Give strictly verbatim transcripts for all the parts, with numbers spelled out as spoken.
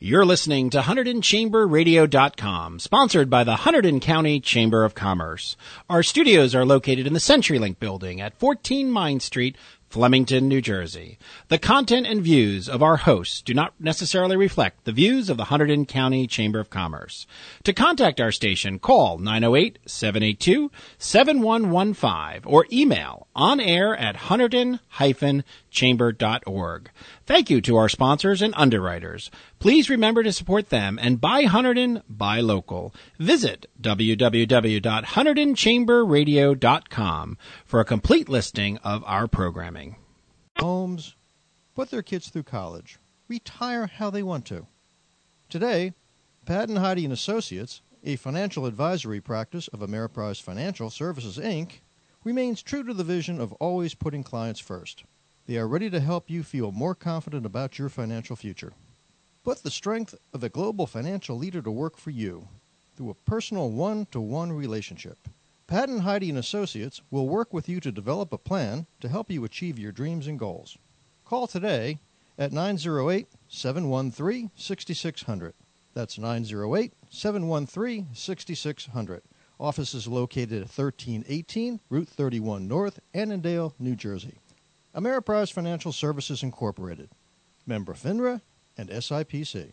You're listening to Hunterdon Chamber Radio dot com, sponsored by the Hunterdon County Chamber of Commerce. Our studios are located in the CenturyLink building at fourteen Mine Street, Flemington, New Jersey. The content and views of our hosts do not necessarily reflect the views of the Hunterdon County Chamber of Commerce. To contact our station, call nine oh eight, seven eight two, seven one one five or email onair at hunterdon dash chamber dot org. Thank you to our sponsors and underwriters. Please remember to support them and buy Hunterdon, buy local. Visit w w w dot hunterdon chamber radio dot com for a complete listing of our programming. Homes, put their kids through college, retire how they want to. Today, Pat and Heidi and Associates, a financial advisory practice of Ameriprise Financial Services, Incorporated, remains true to the vision of always putting clients first. They are ready to help you feel more confident about your financial future. Put the strength of a global financial leader to work for you through a personal one-to-one relationship. Pat and Heidi and Associates will work with you to develop a plan to help you achieve your dreams and goals. Call today at nine oh eight, seven one three, six six zero zero. That's nine oh eight, seven one three, six six zero zero. Office is located at thirteen eighteen Route thirty-one North, Annandale, New Jersey. Ameriprise Financial Services, Incorporated. Member FINRA and S I P C.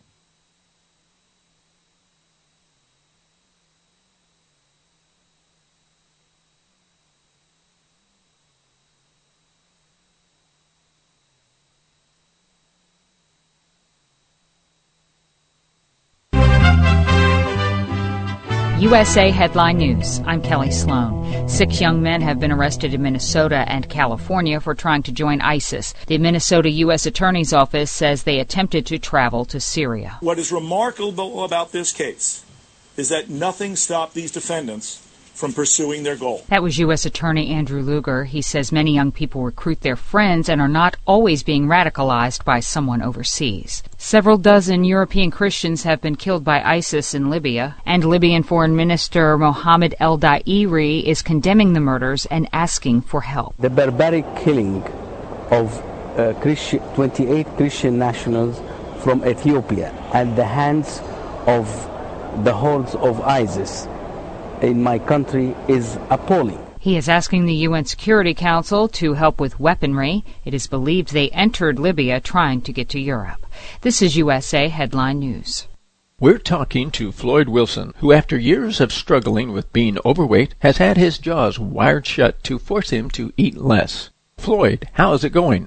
U S A Headline News. I'm Kelly Sloan. Six young men have been arrested in Minnesota and California for trying to join ISIS. The Minnesota U S Attorney's Office says they attempted to travel to Syria. What is remarkable about this case is that nothing stopped these defendants from pursuing their goal. That was U S Attorney Andrew Luger. He says many young people recruit their friends and are not always being radicalized by someone overseas. Several dozen European Christians have been killed by ISIS in Libya, and Libyan Foreign Minister Mohammed El Dairi is condemning the murders and asking for help. The barbaric killing of uh, Christi- twenty-eight Christian nationals from Ethiopia at the hands of the hordes of ISIS in my country is appalling. He is asking the U N Security Council to help with weaponry. It is believed they entered Libya trying to get to Europe. This is U S A Headline News. We're talking to Floyd Wilson, who after years of struggling with being overweight has had his jaws wired shut to force him to eat less. Floyd, how is it going?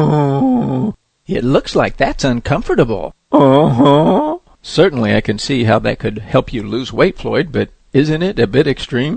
Oh, it looks like that's uncomfortable. Uh-huh. Certainly I can see how that could help you lose weight, Floyd, but isn't it a bit extreme?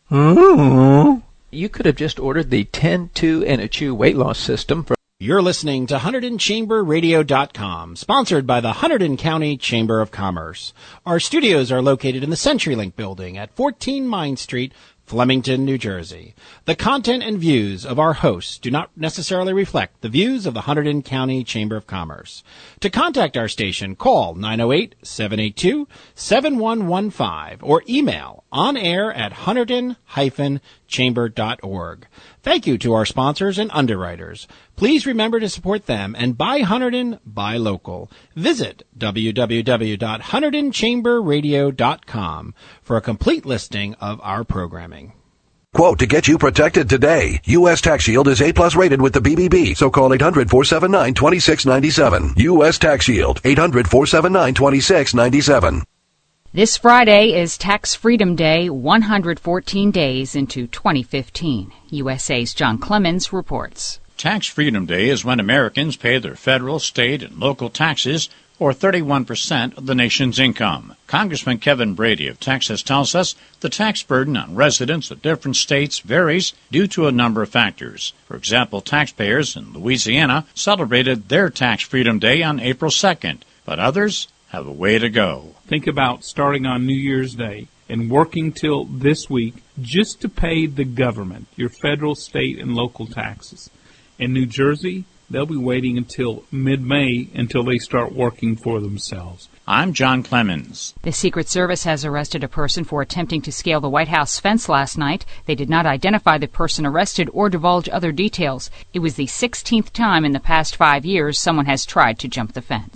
Mm-hmm. You could have just ordered the ten, two, and a chew weight loss system from... You're listening to Hunterdon Chamber Radio dot com, sponsored by the Hunterdon County Chamber of Commerce. Our studios are located in the CenturyLink building at fourteen Mine Street, Flemington, New Jersey. The content and views of our hosts do not necessarily reflect the views of the Hunterdon County Chamber of Commerce. To contact our station, call nine oh eight, seven eight two, seven one one five or email onair at hunterdon dash chamber dot org. Thank you to our sponsors and underwriters. Please remember to support them and buy Hunterdon, buy local. Visit w w w dot hunterdon chamber radio dot com for a complete listing of our programming. Quote to get you protected today. U S Tax Shield is A plus rated with the B B B, so call eight hundred, four seven nine, two six nine seven. U S Tax Shield, eight hundred, four seven nine, two six nine seven. This Friday is Tax Freedom Day, one hundred fourteen days into twenty fifteen. U S A's John Clemens reports. Tax Freedom Day is when Americans pay their federal, state, and local taxes, or thirty-one percent of the nation's income. Congressman Kevin Brady of Texas tells us the tax burden on residents of different states varies due to a number of factors. For example, taxpayers in Louisiana celebrated their Tax Freedom Day on April second, but others have a way to go. Think about starting on New Year's Day and working till this week just to pay the government, your federal, state, and local taxes. In New Jersey, they'll be waiting until mid-May until they start working for themselves. I'm John Clemens. The Secret Service has arrested a person for attempting to scale the White House fence last night. They did not identify the person arrested or divulge other details. It was the sixteenth time in the past five years someone has tried to jump the fence.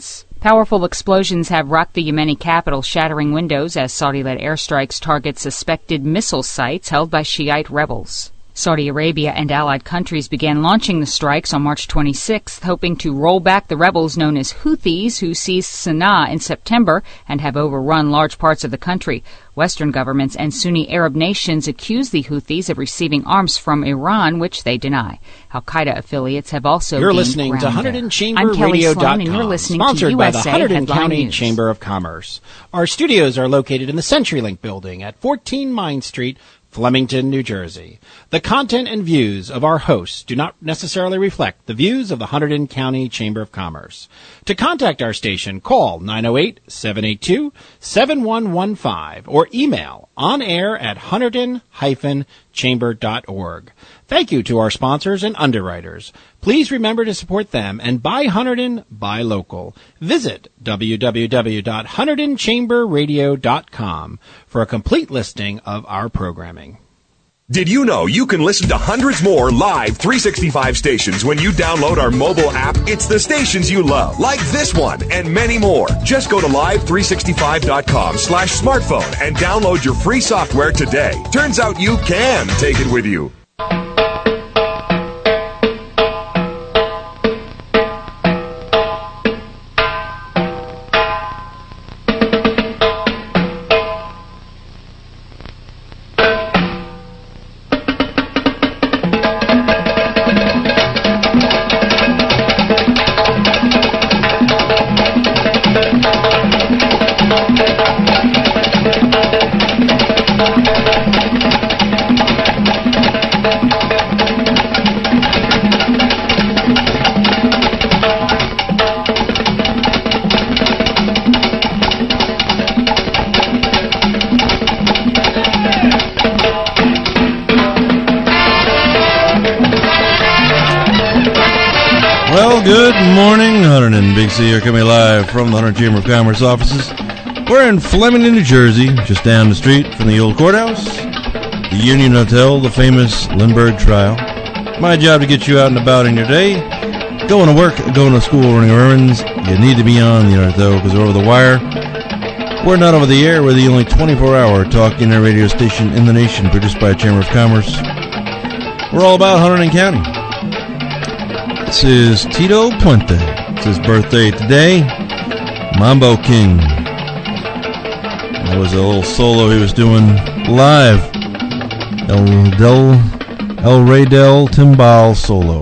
Powerful explosions have rocked the Yemeni capital, shattering windows as Saudi-led airstrikes target suspected missile sites held by Shiite rebels. Saudi Arabia and allied countries began launching the strikes on March twenty-sixth, hoping to roll back the rebels known as Houthis, who seized Sana'a in September and have overrun large parts of the country. Western governments and Sunni Arab nations accuse the Houthis of receiving arms from Iran, which they deny. Al-Qaeda affiliates have also You're gained listening ground to there. Hunterdon Chamber I'm Kelly Radio Sloan, dot and you're com, listening sponsored to by U S A the Hunterdon Headline County News. Chamber of Commerce. Our studios are located in the CenturyLink building at fourteen Mine Street, Flemington, New Jersey. The content and views of our hosts do not necessarily reflect the views of the Hunterdon County Chamber of Commerce. To contact our station, call nine oh eight, seven eight two, seven one one five or email on air at hunterdon dash chamber dot org. Thank you to our sponsors and underwriters. Please remember to support them and buy Hunterdon, buy local. Visit w w w dot hunterdon chamber radio dot com for a complete listing of our programming. Did you know you can listen to hundreds more live three sixty-five stations when you download our mobile app? It's the stations you love, like this one and many more. Just go to live three sixty-five dot com slash smartphone and download your free software today. Turns out you can take it with you. Good morning, Hunterdon. Big C here coming live from the Hunterdon Chamber of Commerce offices. We're in Flemington, New Jersey, just down the street from the old courthouse, the Union Hotel, the famous Lindbergh trial. My job to get you out and about in your day. Going to work, going to school, running errands. You need to be on the internet, though, because we're over the wire. We're not over the air. We're the only twenty-four hour talk internet radio station in the nation produced by the Chamber of Commerce. We're all about Hunterdon County. This is Tito Puente. It's his birthday today. Mambo King. That was a little solo he was doing live. El Del El Rey del Timbal solo.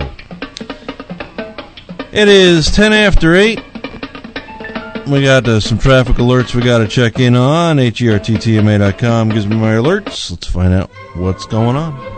It is ten after eight. We got uh, some traffic alerts we got to check in on. H E R T T M A dot com gives me my alerts. Let's find out what's going on.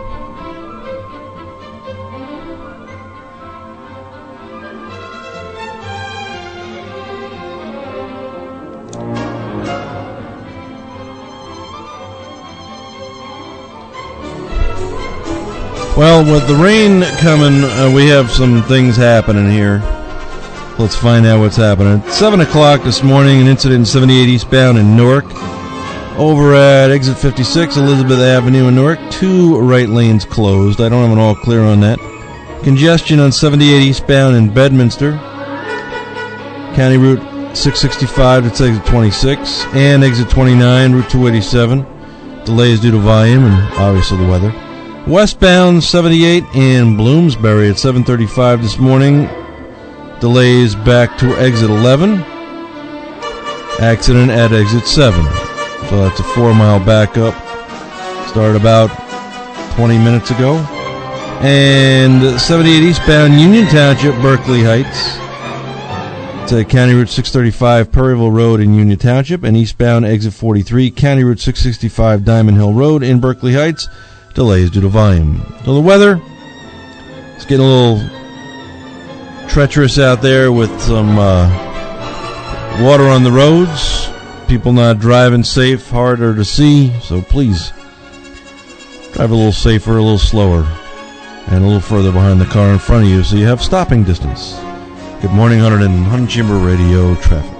Well, with the rain coming, uh, we have some things happening here. Let's find out what's happening. At seven o'clock this morning, an incident in seventy-eight eastbound in Newark. Over at exit fifty-six, Elizabeth Avenue in Newark, two right lanes closed. I don't have an all clear on that. Congestion on seventy-eight eastbound in Bedminster. County Route six sixty-five, that's exit twenty-six. And exit twenty-nine, Route two eighty-seven. Delays due to volume and obviously the weather. Westbound seventy-eight in Bloomsbury at seven thirty-five this morning. Delays back to exit eleven. Accident at exit seven. So that's a four mile backup. Started about twenty minutes ago. And seventy-eight eastbound Union Township, Berkeley Heights. It's at County Route six thirty-five, Perryville Road in Union Township. And eastbound exit forty-three, County Route six sixty-five, Diamond Hill Road in Berkeley Heights. Delays due to volume. So the weather, it's getting a little treacherous out there with some uh, water on the roads. People not driving safe, harder to see. So please, drive a little safer, a little slower, and a little further behind the car in front of you so you have stopping distance. Good morning, Hunterdon, Hunterdon Chamber Radio traffic.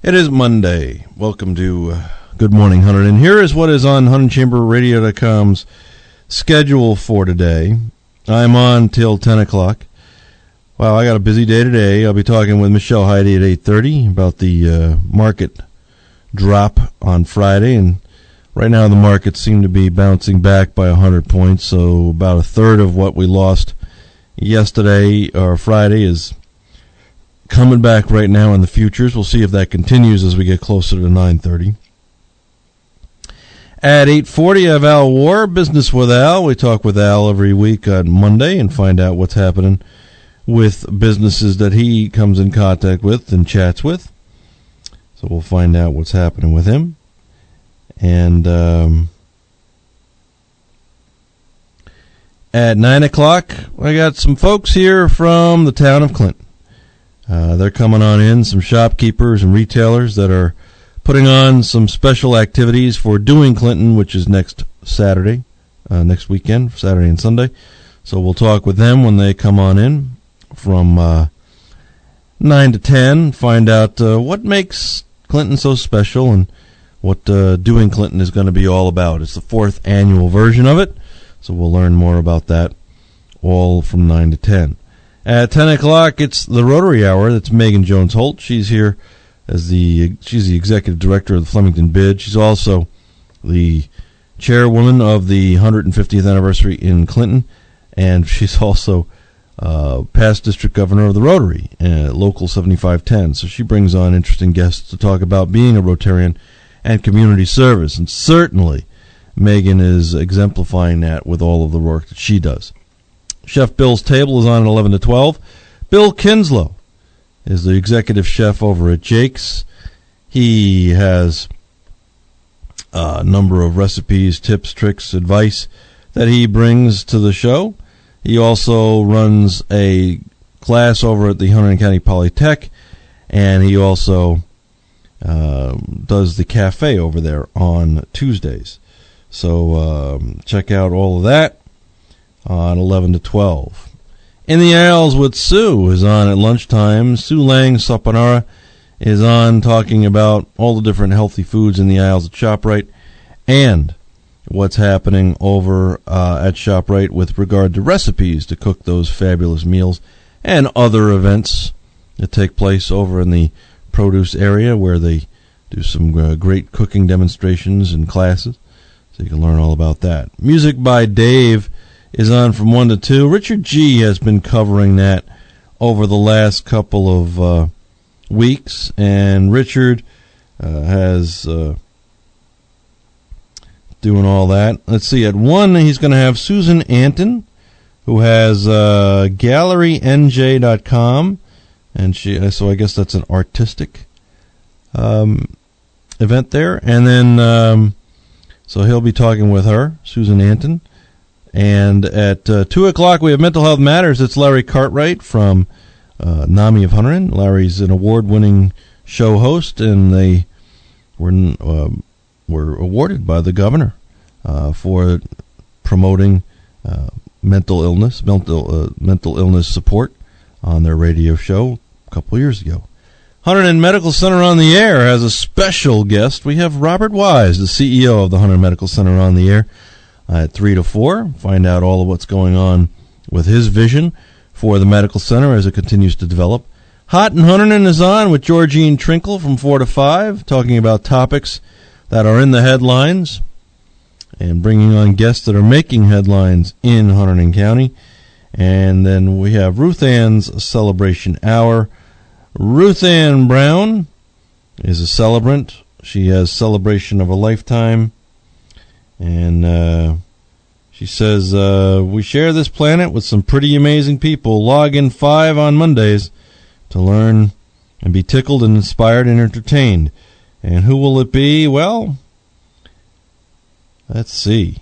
It is Monday. Welcome to uh, Good Morning Hunter. And here is what is on hunting chamber radio dot com's schedule for today. I'm on till ten o'clock. Wow, I got a busy day today. I'll be talking with Michelle Heide at eight thirty about the uh, market drop on Friday. And right now the markets seem to be bouncing back by one hundred points. So about a third of what we lost yesterday or Friday is coming back right now in the futures. We'll see if that continues as we get closer to nine thirty. At eight forty, I have Al War, Business with Al. We talk with Al every week on Monday and find out what's happening with businesses that he comes in contact with and chats with. So we'll find out what's happening with him. And um, at nine o'clock, I got some folks here from the town of Clinton. Uh, they're coming on in, some shopkeepers and retailers that are putting on some special activities for Doing Clinton, which is next Saturday, uh, next weekend, Saturday and Sunday. So we'll talk with them when they come on in from uh, nine to ten, find out uh, what makes Clinton so special and what uh, Doing Clinton is going to be all about. It's the fourth annual version of it, so we'll learn more about that all from nine to ten. At ten o'clock, it's the Rotary Hour. That's Megan Jones-Holt. She's here as the she's the executive director of the Flemington Bid. She's also the chairwoman of the one hundred fiftieth anniversary in Clinton, and she's also uh, past district governor of the Rotary, uh, Local seventy-five ten. So she brings on interesting guests to talk about being a Rotarian and community service, and certainly Megan is exemplifying that with all of the work that she does. Chef Bill's Table is on at eleven to twelve. Bill Kinslow is the executive chef over at Jake's. He has a number of recipes, tips, tricks, advice that he brings to the show. He also runs a class over at the Hunterdon County Polytech, and he also uh, does the cafe over there on Tuesdays. So um, check out all of that on eleven to twelve. In the Isles with Sue is on at lunchtime. Sue Lang Sapanara is on talking about all the different healthy foods in the Isles at ShopRite and what's happening over uh, at ShopRite with regard to recipes to cook those fabulous meals and other events that take place over in the produce area where they do some uh, great cooking demonstrations and classes. So you can learn all about that. Music by Dave is on from one to two. Richard G. has been covering that over the last couple of uh, weeks, and Richard uh, has uh, doing all that. Let's see, at one he's going to have Susan Anton, who has uh, gallery n j dot com, and she so I guess that's an artistic um, event there. And then um, so he'll be talking with her, Susan Anton. And at uh, two o'clock, we have Mental Health Matters. It's Larry Cartwright from uh, NAMI of Hunterdon. Larry's an award-winning show host, and they were uh, were awarded by the governor uh, for promoting uh, mental illness, mental uh, mental illness support on their radio show a couple years ago. Hunterdon Medical Center on the Air has a special guest. We have Robert Wise, the C E O of the Hunterdon Medical Center on the Air. At three to four, find out all of what's going on with his vision for the medical center as it continues to develop. Hot and Hunterdon is on with Georgine Trinkle from four to five, talking about topics that are in the headlines and bringing on guests that are making headlines in Hunterdon County. And then we have Ruth Ann's Celebration Hour. Ruth Ann Brown is a celebrant. She has Celebration of a Lifetime. And uh, she says, uh, we share this planet with some pretty amazing people. Log in five on Mondays to learn and be tickled and inspired and entertained. And who will it be? Well, let's see.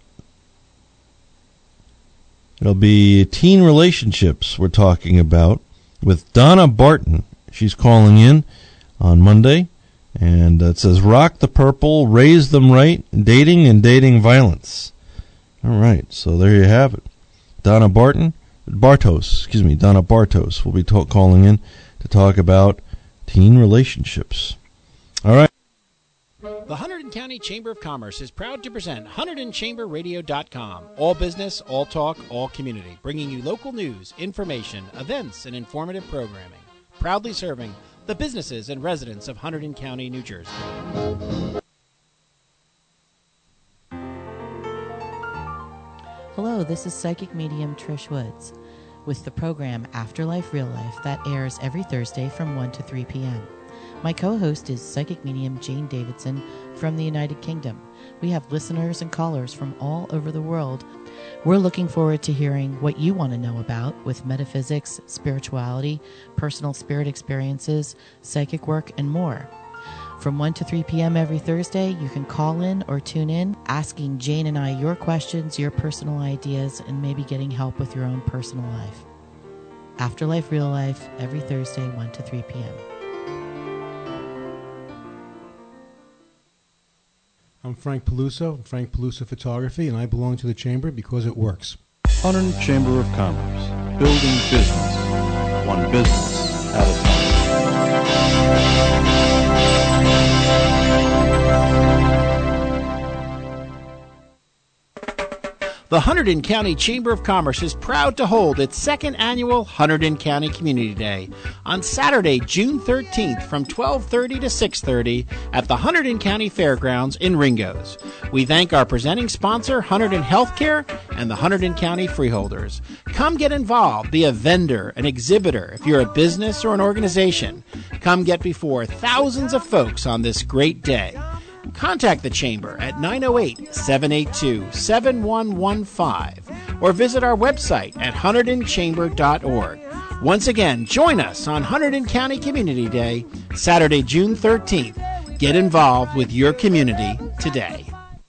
It'll be teen relationships we're talking about with Donna Barton. She's calling in on Monday. And it says, Rock the Purple, Raise Them Right, Dating and Dating Violence. All right, so there you have it. Donna Barton, Bartos, excuse me, Donna Bartos will be to- calling in to talk about teen relationships. All right. The Hunterdon County Chamber of Commerce is proud to present Hunterdon Chamber Radio dot com. All business, all talk, all community. Bringing you local news, information, events, and informative programming. Proudly serving the businesses and residents of Hunterdon County, New Jersey. Hello, this is psychic medium Trish Woods with the program Afterlife Real Life that airs every Thursday from one to three p.m. My co-host is psychic medium Jane Davidson from the United Kingdom. We have listeners and callers from all over the world. We're looking forward to hearing what you want to know about with metaphysics, spirituality, personal spirit experiences, psychic work, and more. From one to three p.m. every Thursday, you can call in or tune in, asking Jane and I your questions, your personal ideas, and maybe getting help with your own personal life. Afterlife Real Life, every Thursday, one to three p.m. I'm Frank Peluso, Frank Peluso Photography, and I belong to the Chamber because it works. Hunterdon Chamber of Commerce, building business, one business at a time. The Hunterdon County Chamber of Commerce is proud to hold its second annual Hunterdon County Community Day on Saturday, June thirteenth from twelve thirty to six thirty at the Hunterdon County Fairgrounds in Ringgoes. We thank our presenting sponsor, Hunterdon Healthcare, and the Hunterdon County Freeholders. Come get involved, be a vendor, an exhibitor, if you're a business or an organization. Come get before thousands of folks on this great day. Contact the Chamber at nine oh eight, seven eight two, seven one one five or visit our website at hunterdon chamber dot org. Once again, join us on Hunterdon County Community Day, Saturday, June thirteenth. Get involved with your community today.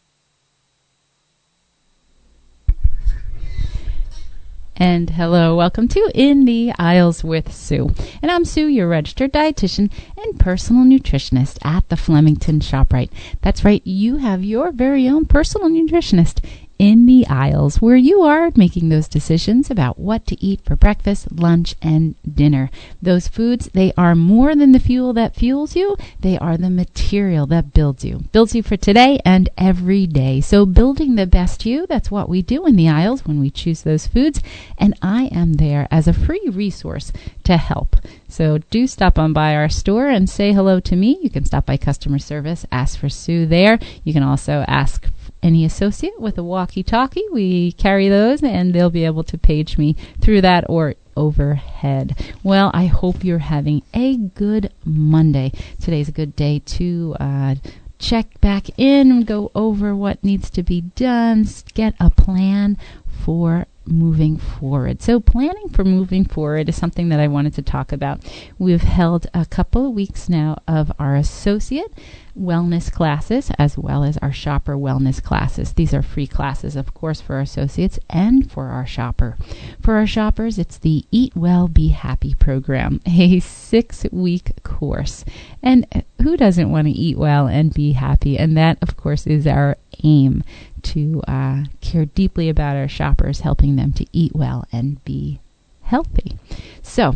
And hello, welcome to In the Aisles with Sue. And I'm Sue, your registered dietitian and personal nutritionist at the Flemington ShopRite. That's right, you have your very own personal nutritionist in the aisles, where you are making those decisions about what to eat for breakfast, lunch, and dinner. Those foods, they are more than the fuel that fuels you. They are the material that builds you. Builds you for today and every day. So building the best you, that's what we do in the aisles when we choose those foods. And I am there as a free resource to help. So do stop on by our store and say hello to me. You can stop by customer service, ask for Sue there. You can also ask any associate with a walkie-talkie. We carry those, and they'll be able to page me through that or overhead. Well, I hope you're having a good Monday. Today's a good day to uh, check back in, go over what needs to be done, get a plan for moving forward. So planning for moving forward is something that I wanted to talk about. We've held a couple of weeks now of our associate wellness classes as well as our shopper wellness classes. These are free classes, of course, for our associates and for our shopper. For our shoppers, it's the Eat Well, Be Happy program, a six-week course. And who doesn't want to eat well and be happy? And that, of course, is our aim, to uh, care deeply about our shoppers, helping them to eat well and be healthy. So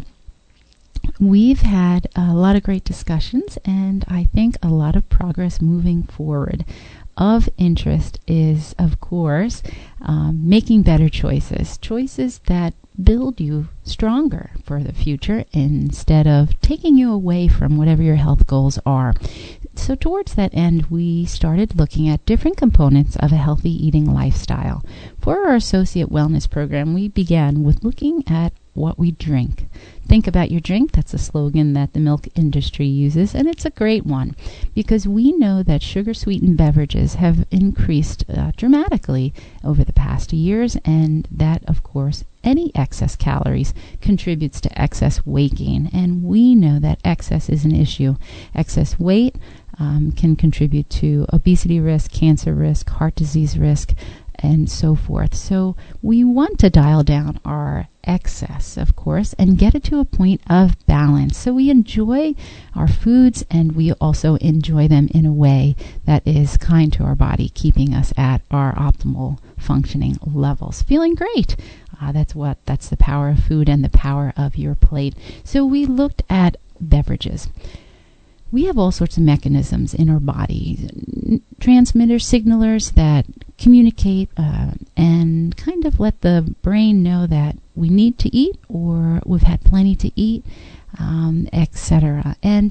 we've had a lot of great discussions, and I think a lot of progress moving forward. Of interest is, of course, um, making better choices, choices that build you stronger for the future instead of taking you away from whatever your health goals are. So towards that end, we started looking at different components of a healthy eating lifestyle. For our associate wellness program, we began with looking at what we drink. Think about your drink. That's a slogan that the milk industry uses, and it's a great one because we know that sugar-sweetened beverages have increased uh, dramatically over the past years, and that, of course, any excess calories contributes to excess weight gain, and we know that excess is an issue. Excess weight um, can contribute to obesity risk, cancer risk, heart disease risk, and so forth. So we want to dial down our excess, of course, and get it to a point of balance. So we enjoy our foods, and we also enjoy them in a way that is kind to our body, keeping us at our optimal functioning levels. Feeling great. Uh, that's what, that's the power of food and the power of your plate. So we looked at beverages. we have all sorts of mechanisms in our body, n- transmitters, signalers that communicate uh, and kind of let the brain know that we need to eat or we've had plenty to eat, um, et cetera. And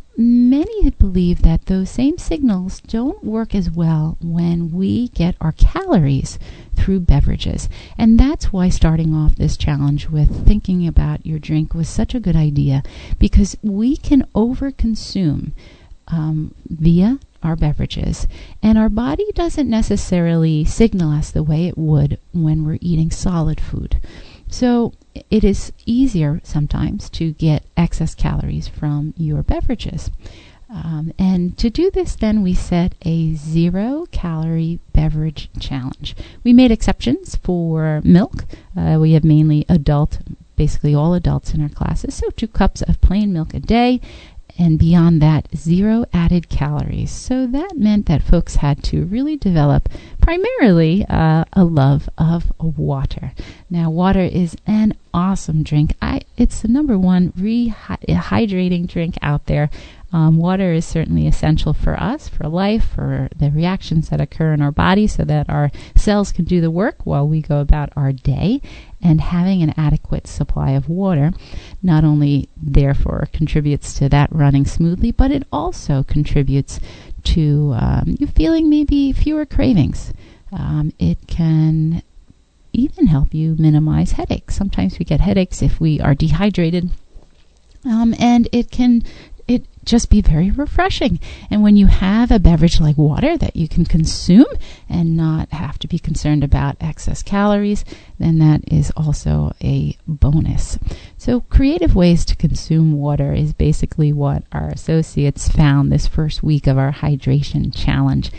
many believe that those same signals don't work as well when we get our calories through beverages. And that's why starting off this challenge with thinking about your drink was such a good idea, because we can overconsume um, via our beverages, and our body doesn't necessarily signal us the way it would when we're eating solid food. So it is easier sometimes to get excess calories from your beverages. Um, and to do this, then, we set a zero-calorie beverage challenge. We made exceptions for milk. Uh, we have mainly adult, basically all adults in our classes, so two cups of plain milk a day. And beyond that, zero added calories. So that meant that folks had to really develop primarily uh, a love of water. Now, water is an awesome drink. I, it's the number one rehydrating drink out there. Um, water is certainly essential for us, for life, for the reactions that occur in our body so that our cells can do the work while we go about our day. And having an adequate supply of water not only therefore contributes to that running smoothly, but it also contributes to um, you feeling maybe fewer cravings. Um, it can even help you minimize headaches. Sometimes we get headaches if we are dehydrated, um, and it can it just be very refreshing. And when you have a beverage like water that you can consume and not have to be concerned about excess calories, then that is also a bonus. So creative ways to consume water is basically what our associates found this first week of our hydration challenge.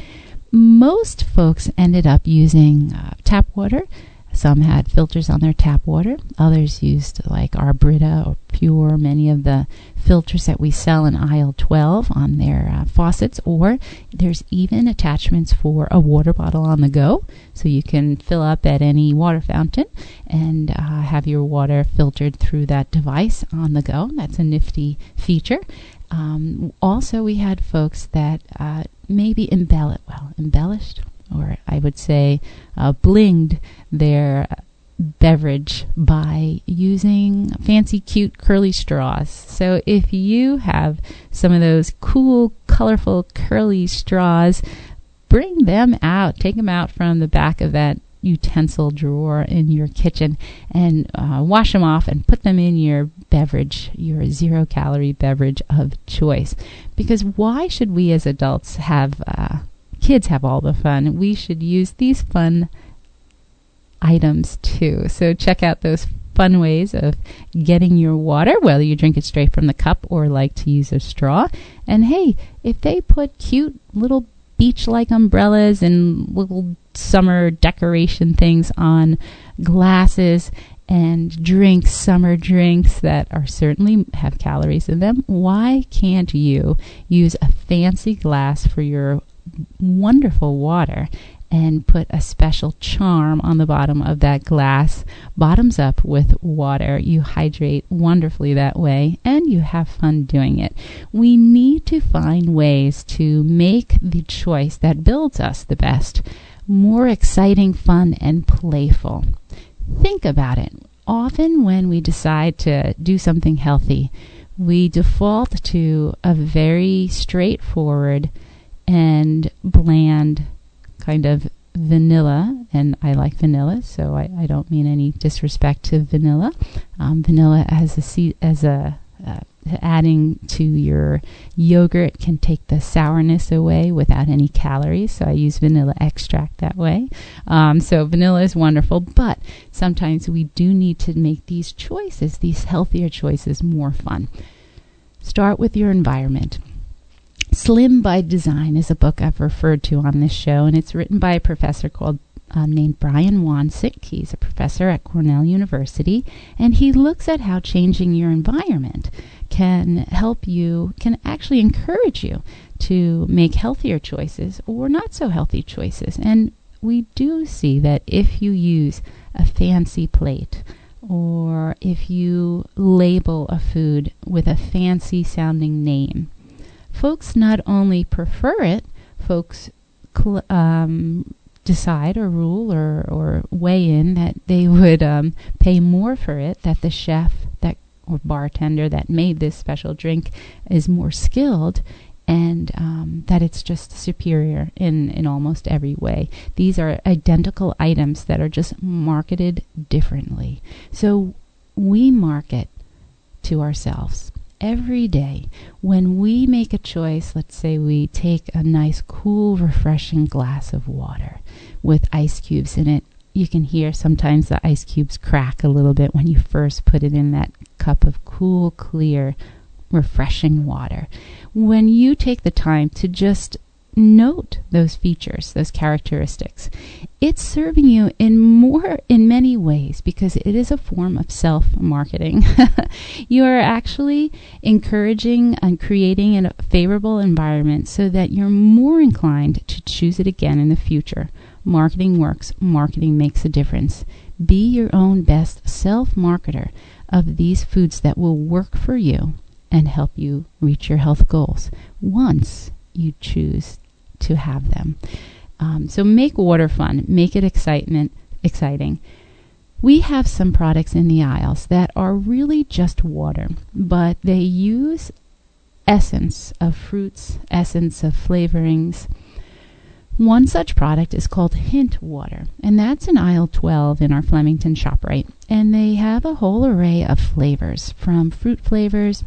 Most folks ended up using uh, tap water. Some had filters on their tap water. Others used like our Brita or Pure, many of the filters that we sell in aisle twelve on their uh, faucets. Or there's even attachments for a water bottle on the go. So you can fill up at any water fountain and uh, have your water filtered through that device on the go. That's a nifty feature. Um, also, we had folks that uh, maybe embell- well, embellished, or I would say uh, blinged their beverage by using fancy, cute, curly straws. So if you have some of those cool, colorful, curly straws, bring them out. Take them out from the back of that utensil drawer in your kitchen and uh, wash them off and put them in your beverage, your zero-calorie beverage of choice. Because why should we as adults have... Uh, kids have all the fun? We should use these fun items too. So check out those fun ways of getting your water, whether you drink it straight from the cup or like to use a straw. And hey, if they put cute little beach-like umbrellas and little summer decoration things on glasses and drink summer drinks that are certainly have calories in them, why can't you use a fancy glass for your wonderful water and put a special charm on the bottom of that glass, bottoms up with water? You hydrate wonderfully that way, and you have fun doing it. We need to find ways to make the choice that builds us the best more exciting, fun, and playful. Think about it. Often when we decide to do something healthy, we default to a very straightforward and bland kind of vanilla, and I like vanilla, so I, I don't mean any disrespect to vanilla. Um, vanilla as a se- as a uh, adding to your yogurt can take the sourness away without any calories, so I use vanilla extract that way. Um, so vanilla is wonderful, but sometimes we do need to make these choices, these healthier choices, more fun. Start with your environment. Slim by Design is a book I've referred to on this show, and it's written by a professor called uh, named Brian Wansink. He's a professor at Cornell University, and he looks at how changing your environment can help you, can actually encourage you to make healthier choices or not so healthy choices. And we do see that if you use a fancy plate, or if you label a food with a fancy sounding name, folks not only prefer it, folks cl- um, decide or rule or, or weigh in that they would um, pay more for it, that the chef that or bartender that made this special drink is more skilled, and um, that it's just superior in, in almost every way. These are identical items that are just marketed differently. So we market to ourselves every day. When we make a choice, let's say we take a nice, cool, refreshing glass of water with ice cubes in it. You can hear sometimes the ice cubes crack a little bit when you first put it in that cup of cool, clear, refreshing water. When you take the time to just note those features, those characteristics, it's serving you in more, in many ways, because it is a form of self-marketing. You are actually encouraging and creating a favorable environment so that you're more inclined to choose it again in the future. Marketing works. Marketing makes a difference. Be your own best self-marketer of these foods that will work for you and help you reach your health goals once you choose to have them. Um, so make water fun. Make it excitement, exciting. We have some products in the aisles that are really just water, but they use essence of fruits, essence of flavorings. One such product is called Hint Water, and that's in aisle twelve in our Flemington ShopRite. And they have a whole array of flavors, from fruit flavors,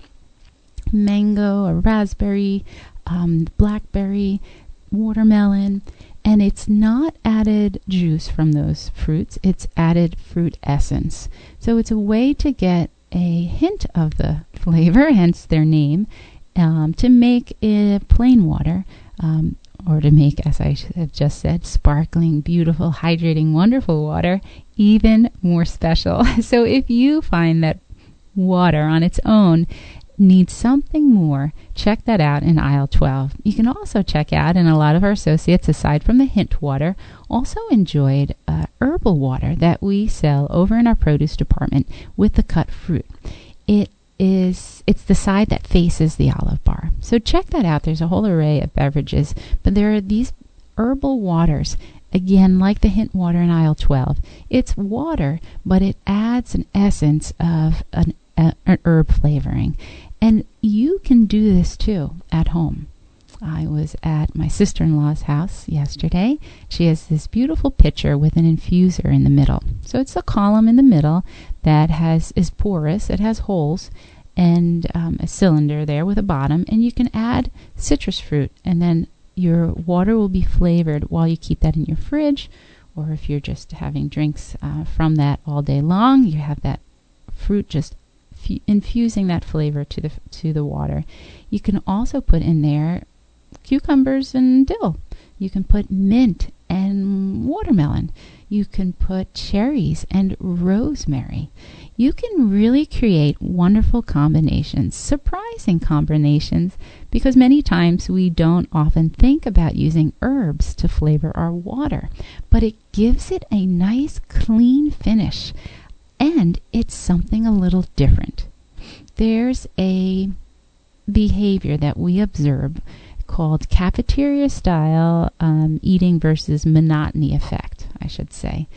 mango, or raspberry, um, blackberry, watermelon, and it's not added juice from those fruits, it's added fruit essence. So it's a way to get a hint of the flavor, hence their name, um, to make it plain water, um, or to make, as I have just said, sparkling, beautiful, hydrating, wonderful water even more special. So if you find that water on its own needs something more, check that out in aisle twelve. You can also check out, and a lot of our associates, aside from the Hint Water, also enjoyed uh, herbal water that we sell over in our produce department with the cut fruit. It is it's the side that faces the olive bar. So check that out. There's a whole array of beverages, but there are these herbal waters. Again, like the Hint Water in aisle twelve, it's water, but it adds an essence of an, a, an herb flavoring. And you can do this too at home. I was at my sister-in-law's house yesterday. She has this beautiful pitcher with an infuser in the middle. So it's a column in the middle that has is porous. It has holes and um, a cylinder there with a bottom. And you can add citrus fruit, and then your water will be flavored while you keep that in your fridge. Or if you're just having drinks uh, from that all day long, you have that fruit just f- infusing that flavor to the to the water. You can also put in there cucumbers and dill. You can put mint and watermelon. You can put cherries and rosemary. You can really create wonderful combinations, surprising combinations, because many times we don't often think about using herbs to flavor our water, but it gives it a nice clean finish, and it's something a little different. There's a behavior that we observe called cafeteria style um, eating versus monotony effect, I should say.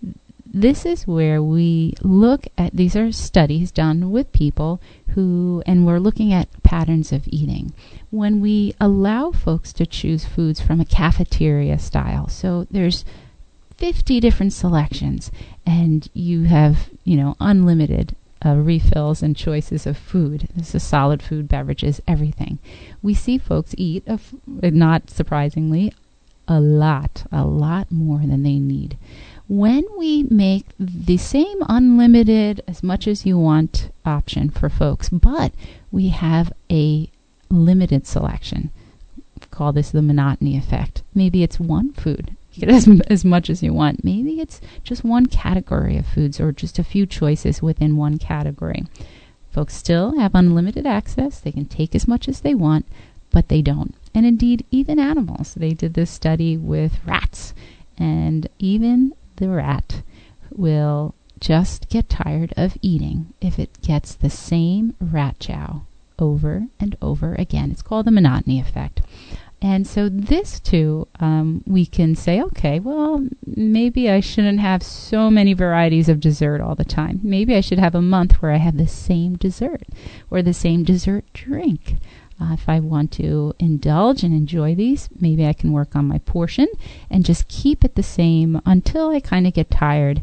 This is where we look at, these are studies done with people who, and we're looking at patterns of eating. When we allow folks to choose foods from a cafeteria style, so there's fifty different selections, and you have, you know, unlimited Uh, refills and choices of food. This is solid food, beverages, everything. We see folks eat, of, not surprisingly, a lot, a lot more than they need. When we make the same unlimited, as much as you want option for folks, but we have a limited selection, call this the monotony effect. Maybe it's one food. Get as, as much as you want. Maybe it's just one category of foods, or just a few choices within one category. Folks still have unlimited access. They can take as much as they want, but they don't. And indeed, even animals. They did this study with rats, and even the rat will just get tired of eating if it gets the same rat chow over and over again. It's called the monotony effect. And so this too, um, we can say, okay, well, maybe I shouldn't have so many varieties of dessert all the time. Maybe I should have a month where I have the same dessert or the same dessert drink. Uh, if I want to indulge and enjoy these, maybe I can work on my portion and just keep it the same until I kind of get tired.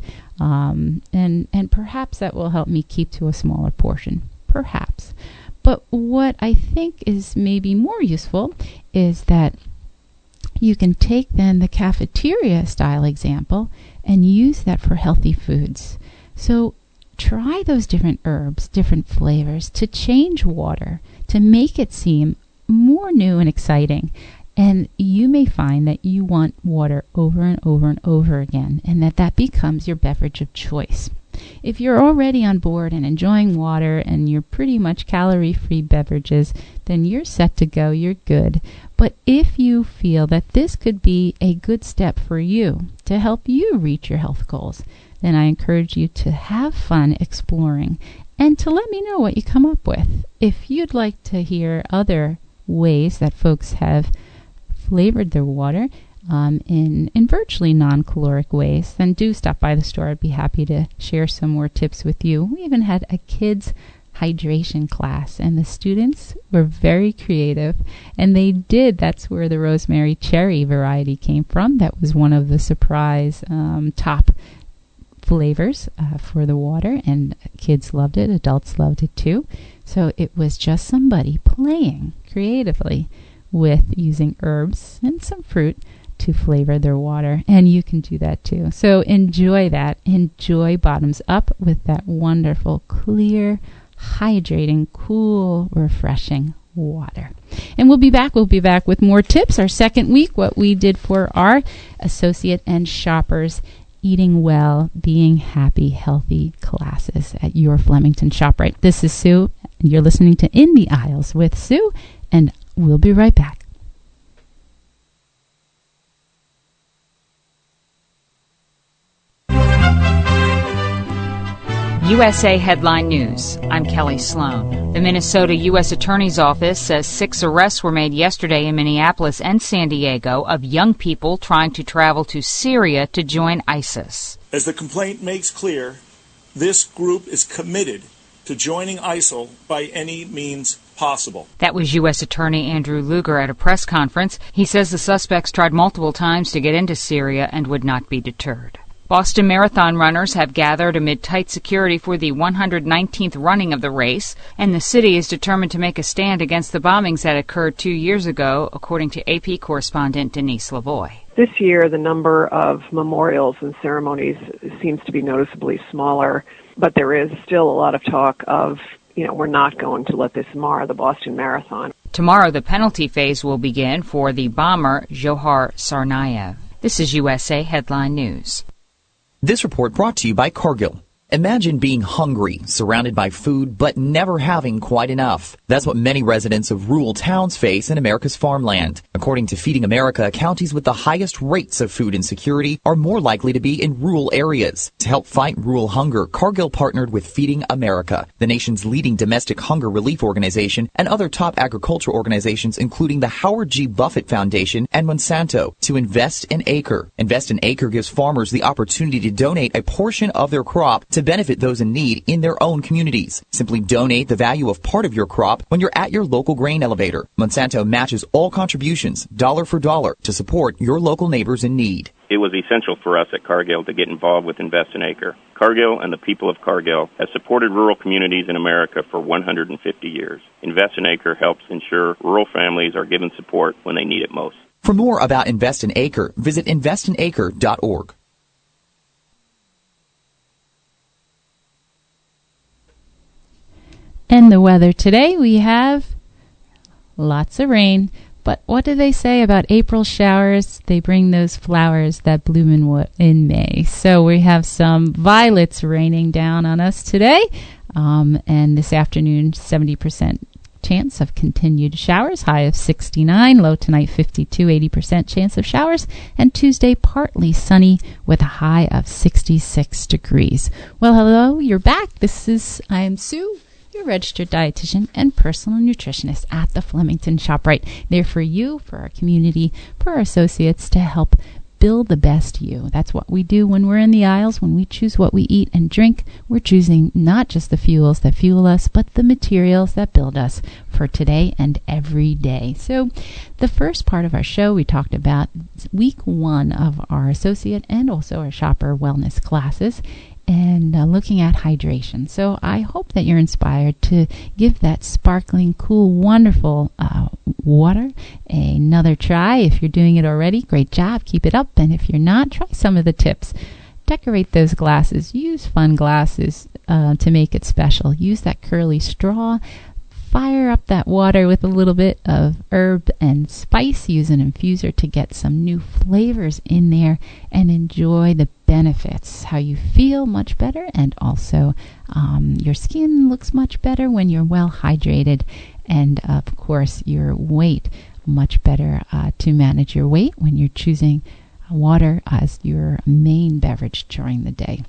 Um, and, and perhaps that will help me keep to a smaller portion. Perhaps. But what I think is maybe more useful is that you can take then the cafeteria style example and use that for healthy foods. So try those different herbs, different flavors to change water, to make it seem more new and exciting. And you may find that you want water over and over and over again, and that that becomes your beverage of choice. If you're already on board and enjoying water and you're pretty much calorie-free beverages, then you're set to go, you're good. But if you feel that this could be a good step for you to help you reach your health goals, then I encourage you to have fun exploring and to let me know what you come up with. If you'd like to hear other ways that folks have flavored their water, Um, in, in virtually non-caloric ways, then do stop by the store. I'd be happy to share some more tips with you. We even had a kids hydration class, and the students were very creative, and they did. That's where the rosemary cherry variety came from. That was one of the surprise um, top flavors uh, for the water, and kids loved it. Adults loved it too. So it was just somebody playing creatively with using herbs and some fruit to flavor their water, and you can do that too. So enjoy that. Enjoy Bottoms Up with that wonderful, clear, hydrating, cool, refreshing water. And we'll be back. We'll be back with more tips. Our second week, what we did for our associate and shoppers eating well, being happy, healthy classes at your Flemington ShopRite. This is Sue, and you're listening to In the Aisles with Sue, and we'll be right back. U S A Headline News. I'm Kelly Sloan. The Minnesota U S Attorney's Office says six arrests were made yesterday in Minneapolis and San Diego of young people trying to travel to Syria to join ISIS. As the complaint makes clear, this group is committed to joining ISIL by any means possible. That was U S Attorney Andrew Luger at a press conference. He says the suspects tried multiple times to get into Syria and would not be deterred. Boston Marathon runners have gathered amid tight security for the one hundred nineteenth running of the race, and the city is determined to make a stand against the bombings that occurred two years ago, according to A P correspondent Denise Lavoie. This year, the number of memorials and ceremonies seems to be noticeably smaller, but there is still a lot of talk of, you know, we're not going to let this mar the Boston Marathon. Tomorrow, the penalty phase will begin for the bomber Johar Tsarnaev. This is U S A Headline News. This report brought to you by Cargill. Imagine being hungry, surrounded by food, but never having quite enough. That's what many residents of rural towns face in America's farmland. According to Feeding America, counties with the highest rates of food insecurity are more likely to be in rural areas. To help fight rural hunger, Cargill partnered with Feeding America, the nation's leading domestic hunger relief organization, and other top agricultural organizations, including the Howard G. Buffett Foundation and Monsanto, to Invest in Acre. Invest in Acre gives farmers the opportunity to donate a portion of their crop to benefit those in need in their own communities. Simply donate the value of part of your crop when you're at your local grain elevator. Monsanto matches all contributions, dollar for dollar, to support your local neighbors in need. It was essential for us at Cargill to get involved with Invest in Acre. Cargill and the people of Cargill have supported rural communities in America for one hundred fifty years. Invest in Acre helps ensure rural families are given support when they need it most. For more about Invest in Acre, visit invest in acre dot org. And the weather today, we have lots of rain. But what do they say about April showers? They bring those flowers that bloom in, in May. So we have some violets raining down on us today. Um, and this afternoon, seventy percent chance of continued showers, high of sixty-nine, low tonight fifty-two, eighty percent chance of showers, and Tuesday partly sunny with a high of sixty-six degrees. Well, hello, you're back. This is, I am Sue. your registered dietitian and personal nutritionist at the Flemington ShopRite. They're for you, for our community, for our associates to help build the best you. That's what we do when we're in the aisles. When we choose what we eat and drink, we're choosing not just the fuels that fuel us, but the materials that build us for today and every day. So the first part of our show, we talked about week one of our associate and also our shopper wellness classes, and uh, looking at hydration. So I hope that you're inspired to give that sparkling, cool, wonderful uh, water another try. If you're doing it already, great job. Keep it up. And if you're not, try some of the tips. Decorate those glasses. Use fun glasses uh, to make it special. Use that curly straw. Fire up that water with a little bit of herb and spice. Use an infuser to get some new flavors in there and enjoy the benefits. How you feel much better, and also um, your skin looks much better when you're well hydrated, and of course your weight much better uh, to manage your weight when you're choosing water as your main beverage during the day.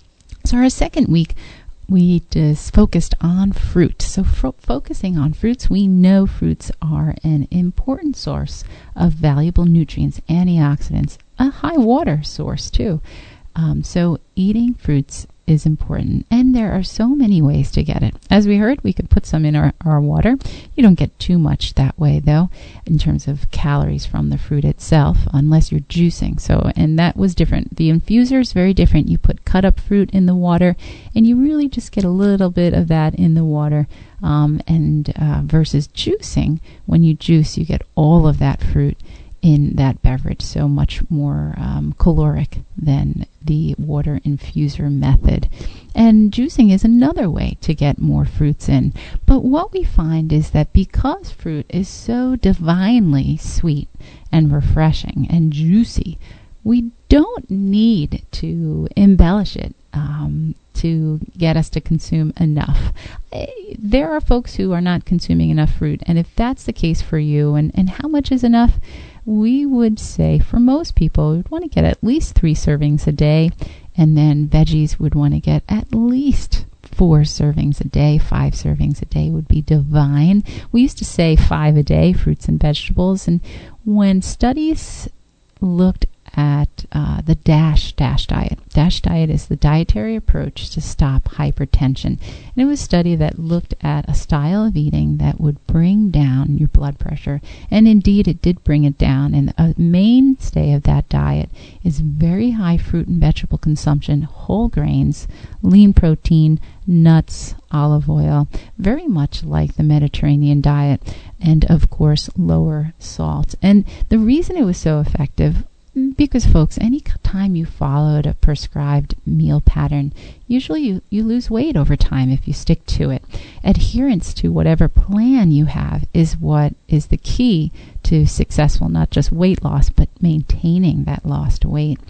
So our second week, we just focused on fruit. So fo- focusing on fruits, we know fruits are an important source of valuable nutrients, antioxidants, a high water source too. Um, so eating fruits is important, and there are so many ways to get it. As we heard, we could put some in our, our water. You don't get too much that way, though, in terms of calories from the fruit itself, unless you're juicing. So, and that was different. The infuser is very different. You put cut up fruit in the water, and you really just get a little bit of that in the water. Um, and uh, versus juicing, when you juice, you get all of that fruit in that beverage, so much more um, caloric than the water infuser method. And juicing is another way to get more fruits in. But what we find is that because fruit is so divinely sweet and refreshing and juicy, we don't need to embellish it um, to get us to consume enough. There are folks who are not consuming enough fruit, and if that's the case for you, and, and how much is enough? We would say for most people, we'd want to get at least three servings a day, and then veggies would want to get at least four servings a day. Five servings a day would be divine. We used to say five a day, fruits and vegetables, and when studies looked at uh, the DASH DASH diet. DASH diet is the dietary approach to stop hypertension. And it was a study that looked at a style of eating that would bring down your blood pressure. And indeed, it did bring it down. And a mainstay of that diet is very high fruit and vegetable consumption, whole grains, lean protein, nuts, olive oil, very much like the Mediterranean diet. And of course, lower salt. And the reason it was so effective, because folks, any time you followed a prescribed meal pattern, usually you, you lose weight over time if you stick to it. Adherence to whatever plan you have is what is the key to successful, not just weight loss, but maintaining that lost weight.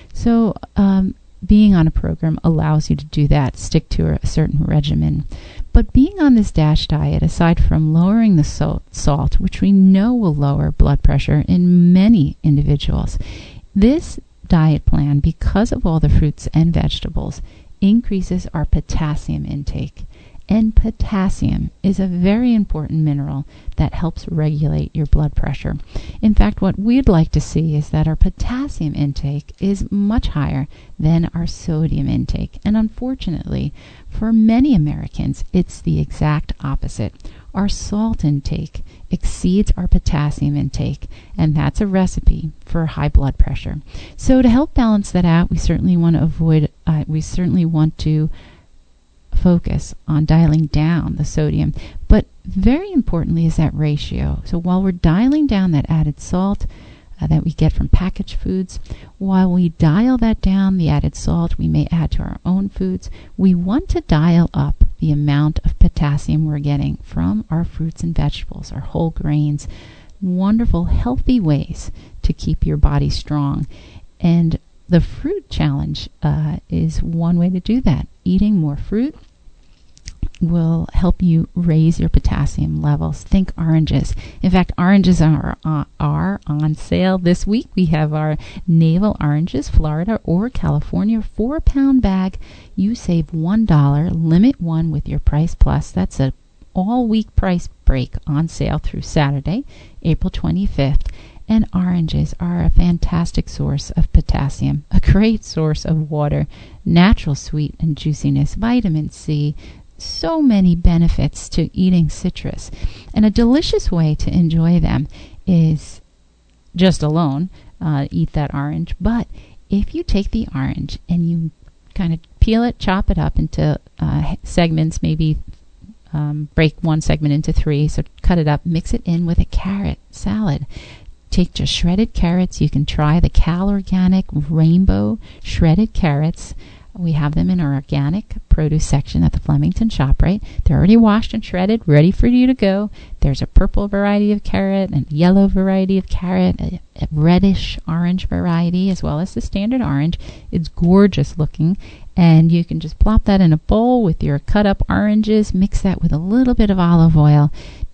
So um, being on a program allows you to do that, stick to a certain regimen. But being on this DASH diet, aside from lowering the salt, salt, which we know will lower blood pressure in many individuals, this diet plan, because of all the fruits and vegetables, increases our potassium intake. And potassium is a very important mineral that helps regulate your blood pressure. In fact, what we'd like to see is that our potassium intake is much higher than our sodium intake. And unfortunately, for many Americans, it's the exact opposite. Our salt intake exceeds our potassium intake, and that's a recipe for high blood pressure. So to help balance that out, we certainly want to avoid, uh, we certainly want to focus on dialing down the sodium. But very importantly is that ratio. So while we're dialing down that added salt uh, that we get from packaged foods, while we dial that down, the added salt we may add to our own foods, we want to dial up the amount of potassium we're getting from our fruits and vegetables, our whole grains, wonderful, healthy ways to keep your body strong. And the fruit challenge uh, is one way to do that. Eating more fruit, will help you raise your potassium levels. Think oranges. In fact, oranges are, uh, are on sale this week. We have our navel oranges, Florida or California, four-pound bag. You save one dollar, limit one with your Price Plus. That's a all-week price break on sale through Saturday, April twenty-fifth. And oranges are a fantastic source of potassium, a great source of water, natural sweet and juiciness, vitamin C, so many benefits to eating citrus. And a delicious way to enjoy them is just alone, uh, eat that orange. But if you take the orange and you kind of peel it, chop it up into uh, segments, maybe um, break one segment into three, so cut it up, mix it in with a carrot salad. Take just shredded carrots. You can try the Cal Organic Rainbow shredded carrots. We have them in our organic produce section at the Flemington ShopRite. They're already washed and shredded, ready for you to go. There's a purple variety of carrot and a yellow variety of carrot, a, a reddish orange variety, as well as the standard orange. It's gorgeous looking. And you can just plop that in a bowl with your cut up oranges, mix that with a little bit of olive oil.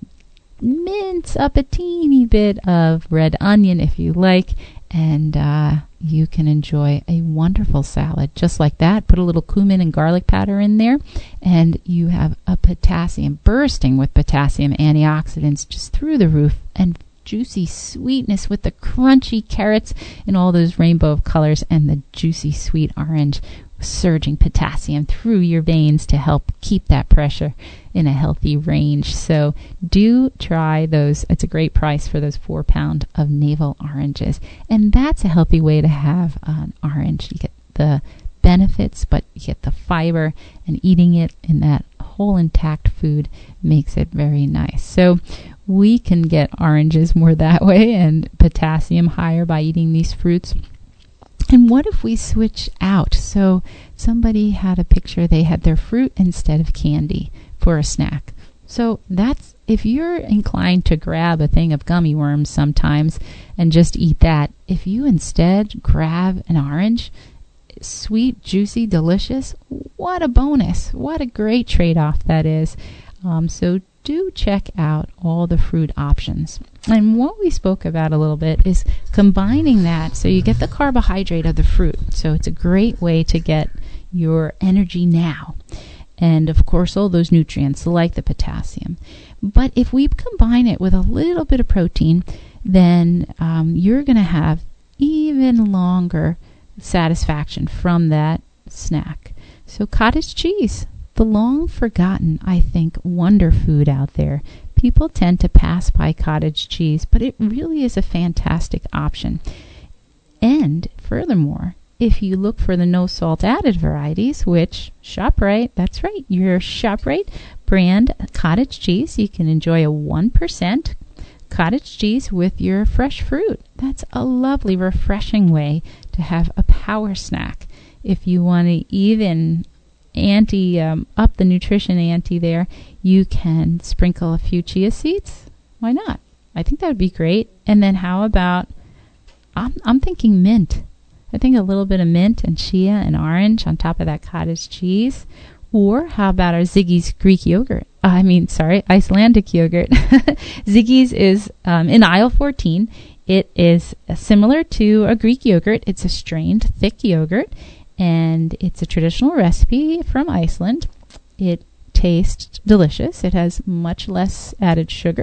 Mince up a teeny bit of red onion if you like, and uh, you can enjoy a wonderful salad just like that. Put a little cumin and garlic powder in there, and you have a potassium, bursting with potassium antioxidants just through the roof, and juicy sweetness with the crunchy carrots in all those rainbow of colors, and the juicy sweet orange surging potassium through your veins to help keep that pressure in a healthy range. So do try those. It's a great price for those four pound of navel oranges. And that's a healthy way to have an orange. You get the benefits, but you get the fiber, and eating it in that whole intact food makes it very nice. So we can get oranges more that way and potassium higher by eating these fruits. And what if we switch out? So somebody had a picture, they had their fruit instead of candy for a snack. So that's, if you're inclined to grab a thing of gummy worms sometimes and just eat that, if you instead grab an orange, sweet, juicy, delicious, what a bonus. What a great trade-off that is. Um, so do check out all the fruit options. And what we spoke about a little bit is combining that so you get the carbohydrate of the fruit. So it's a great way to get your energy now. And of course, all those nutrients like the potassium. But if we combine it with a little bit of protein, then um, you're going to have even longer satisfaction from that snack. So cottage cheese, the long forgotten, I think, wonder food out there. People tend to pass by cottage cheese, but it really is a fantastic option. And furthermore, if you look for the no salt added varieties, which ShopRite, that's right, your ShopRite brand cottage cheese, you can enjoy a one percent cottage cheese with your fresh fruit. That's a lovely, refreshing way to have a power snack. If you want to even ante um, up the nutrition ante there, you can sprinkle a few chia seeds. Why not? I think that would be great. And then how about, I'm, I'm thinking mint. I think a little bit of mint and chia and orange on top of that cottage cheese. Or how about our Ziggy's Greek yogurt? Uh, I mean, sorry, Icelandic yogurt. Ziggy's is um, in aisle fourteen. It is uh, similar to a Greek yogurt. It's a strained, thick yogurt, and it's a traditional recipe from Iceland. It tastes delicious. It has much less added sugar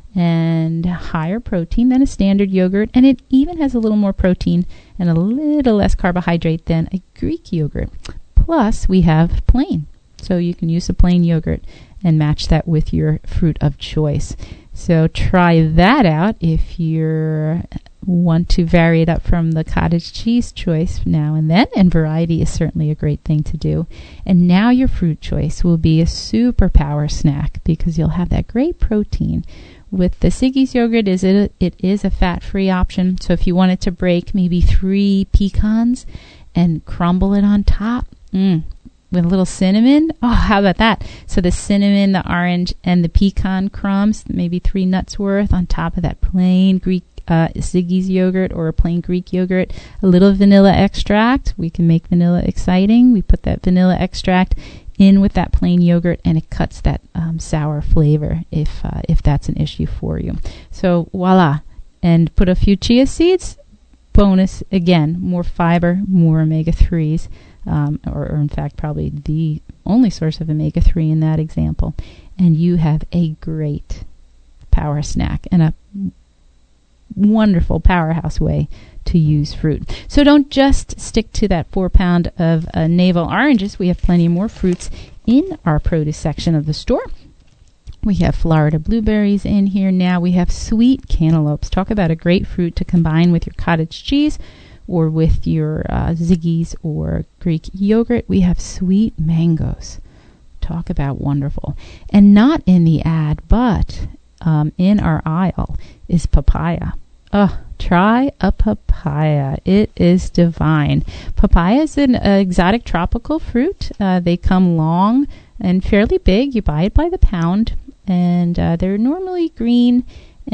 and higher protein than a standard yogurt, and it even has a little more protein and a little less carbohydrate than a Greek yogurt. Plus, we have plain, so you can use a plain yogurt and match that with your fruit of choice. So try that out if you want to vary it up from the cottage cheese choice now and then, and variety is certainly a great thing to do. And now your fruit choice will be a superpower snack because you'll have that great protein. With the Siggy's yogurt, is it, it is a fat-free option, so if you wanted to break maybe three pecans and crumble it on top, mm, with a little cinnamon. Oh, how about that? So the cinnamon, the orange, and the pecan crumbs, maybe three nuts worth on top of that plain Greek uh, Siggy's yogurt or a plain Greek yogurt. A little vanilla extract. We can make vanilla exciting. We put that vanilla extract in with that plain yogurt, and it cuts that um, sour flavor if uh, if that's an issue for you. So voila, and put a few chia seeds. Bonus again, more fiber, more omega threes, um, or, or in fact probably the only source of omega three in that example, and you have a great power snack and a wonderful powerhouse way to use fruit. So don't just stick to that four pound of uh, navel oranges. We have plenty more fruits in our produce section of the store. We have Florida blueberries in here now. We have sweet cantaloupes. Talk about a great fruit to combine with your cottage cheese or with your uh, Ziggy's or Greek yogurt. We have sweet mangoes. Talk about wonderful. And not in the ad, but um, in our aisle is papaya. Oh, try a papaya. It is divine. Papaya is an uh, exotic tropical fruit. Uh, they come long and fairly big. You buy it by the pound. And uh, they're normally green,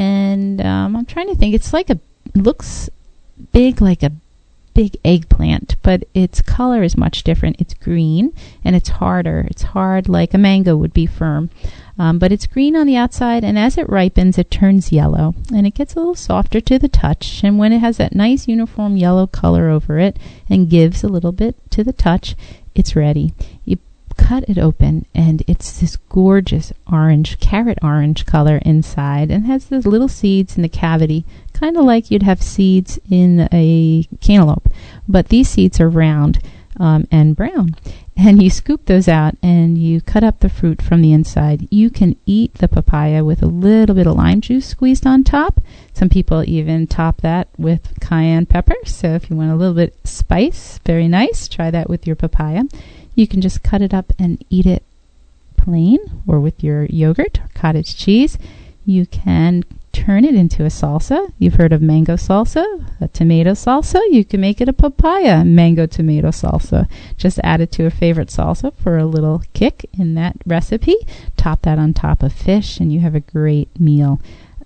and um, I'm trying to think. It's like a looks big, like a big eggplant, but its color is much different. It's green, and it's harder. It's hard, like a mango would be firm, um, but it's green on the outside. And as it ripens, it turns yellow, and it gets a little softer to the touch. And when it has that nice uniform yellow color over it, and gives a little bit to the touch, it's ready. You cut it open, and it's this gorgeous orange, carrot orange color inside, and has those little seeds in the cavity, kind of like you'd have seeds in a cantaloupe, but these seeds are round um, and brown. And you scoop those out, and you cut up the fruit from the inside. You can eat the papaya with a little bit of lime juice squeezed on top. Some people even top that with cayenne pepper, so if you want a little bit spice, very nice, try that with your papaya. You can just cut it up and eat it plain or with your yogurt or cottage cheese. You can turn it into a salsa. You've heard of mango salsa, a tomato salsa. You can make it a papaya mango tomato salsa. Just add it to a favorite salsa for a little kick in that recipe. Top that on top of fish, and you have a great meal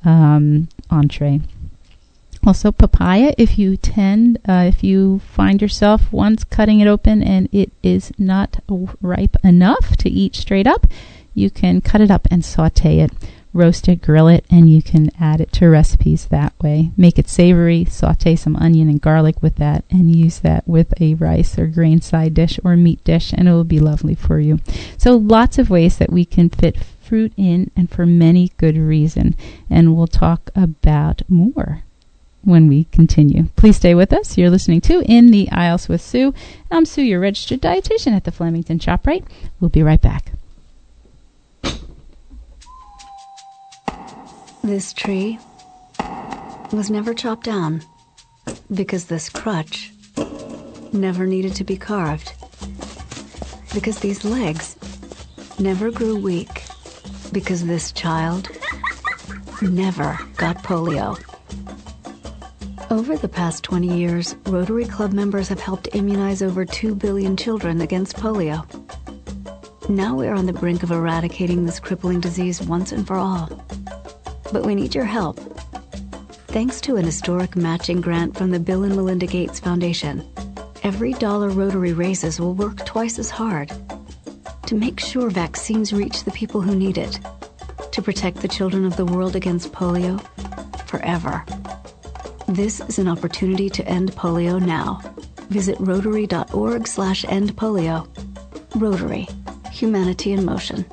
um, entree. Also, papaya, if you tend, uh, if you find yourself once cutting it open and it is not ripe enough to eat straight up, you can cut it up and saute it, roast it, grill it, and you can add it to recipes that way. Make it savory, saute some onion and garlic with that, and use that with a rice or grain side dish or meat dish, and it will be lovely for you. So lots of ways that we can fit fruit in, and for many good reason, and we'll talk about more when we continue. Please stay with us. You're listening to In the Aisles with Sue. I'm Sue, your registered dietitian at the Flemington ShopRite. We'll be right back. This tree was never chopped down because this crutch never needed to be carved, because these legs never grew weak, because this child never got polio. Over the past twenty years, Rotary Club members have helped immunize over two billion children against polio. Now we're on the brink of eradicating this crippling disease once and for all. But we need your help. Thanks to an historic matching grant from the Bill and Melinda Gates Foundation, every dollar Rotary raises will work twice as hard to make sure vaccines reach the people who need it, to protect the children of the world against polio forever. This is an opportunity to end polio now. Visit Rotary.org slash end polio. Rotary. Humanity in motion.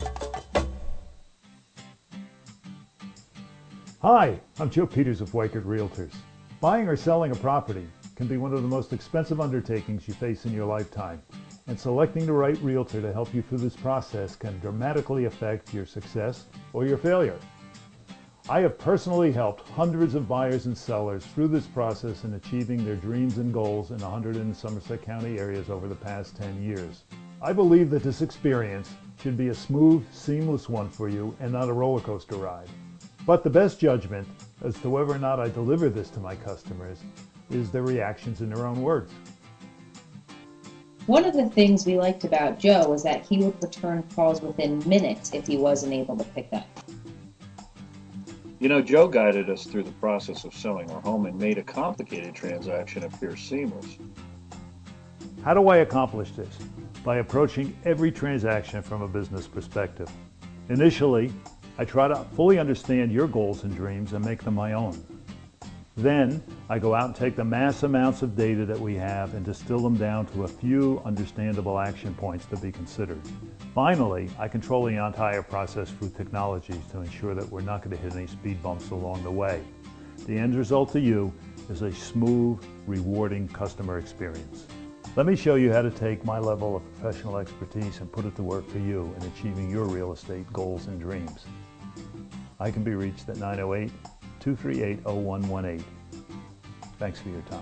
Hi, I'm Joe Peters of Weichert Realtors. Buying or selling a property can be one of the most expensive undertakings you face in your lifetime, and selecting the right realtor to help you through this process can dramatically affect your success or your failure. I have personally helped hundreds of buyers and sellers through this process in achieving their dreams and goals in one hundred in Somerset County areas over the past ten years. I believe that this experience should be a smooth, seamless one for you and not a roller coaster ride. But the best judgment as to whether or not I deliver this to my customers is their reactions in their own words. One of the things we liked about Joe was that he would return calls within minutes if he wasn't able to pick up. You know, Joe guided us through the process of selling our home and made a complicated transaction appear seamless. How do I accomplish this? By approaching every transaction from a business perspective. Initially, I try to fully understand your goals and dreams and make them my own. Then, I go out and take the mass amounts of data that we have and distill them down to a few understandable action points to be considered. Finally, I control the entire process through technologies to ensure that we're not going to hit any speed bumps along the way. The end result to you is a smooth, rewarding customer experience. Let me show you how to take my level of professional expertise and put it to work for you in achieving your real estate goals and dreams. I can be reached at nine oh eight, two three eight, oh one one eight. Thanks for your time.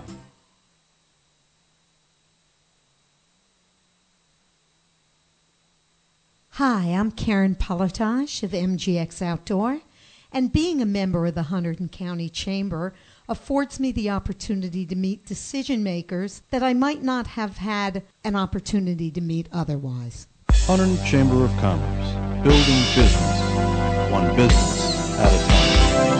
Hi, I'm Karen Palatage of M G X Outdoor, and being a member of the Hunterdon County Chamber affords me the opportunity to meet decision makers that I might not have had an opportunity to meet otherwise. Hunterdon Chamber of Commerce, building business, one business at a time.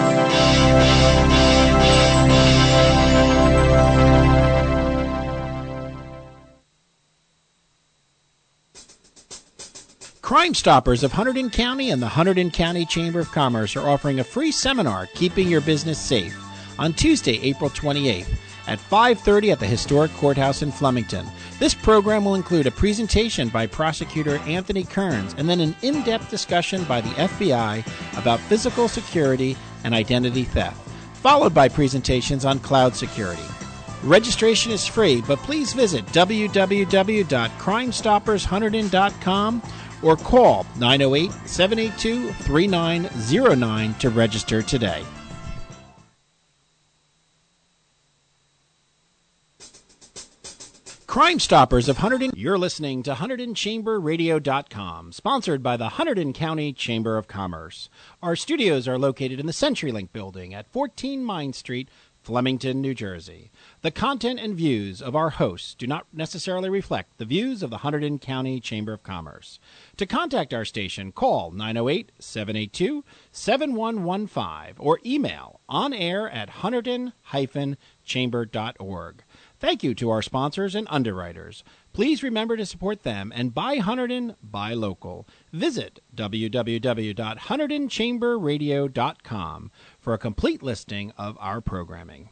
Crime Stoppers of Hunterdon County and the Hunterdon County Chamber of Commerce are offering a free seminar, Keeping Your Business Safe, on Tuesday, April twenty-eighth at five thirty at the Historic Courthouse in Flemington. This program will include a presentation by Prosecutor Anthony Kearns and then an in-depth discussion by the F B I about physical security and identity theft, followed by presentations on cloud security. Registration is free, but please visit w w w dot crime stoppers hunterdon dot com or call nine oh eight, seven eight two, three nine oh nine to register today. Crime Stoppers of Hunterdon. You're listening to Hunterdon Chamber Radio dot com, sponsored by the Hunterdon County Chamber of Commerce. Our studios are located in the CenturyLink building at fourteen Mine Street, Flemington, New Jersey. The content and views of our hosts do not necessarily reflect the views of the Hunterdon County Chamber of Commerce. To contact our station, call nine oh eight, seven eight two, seven one one five or email onair at hunterdon dash chamber dot org. Thank you to our sponsors and underwriters. Please remember to support them and buy Hunterdon, buy local. Visit w w w dot hunterdon chamber radio dot com for a complete listing of our programming.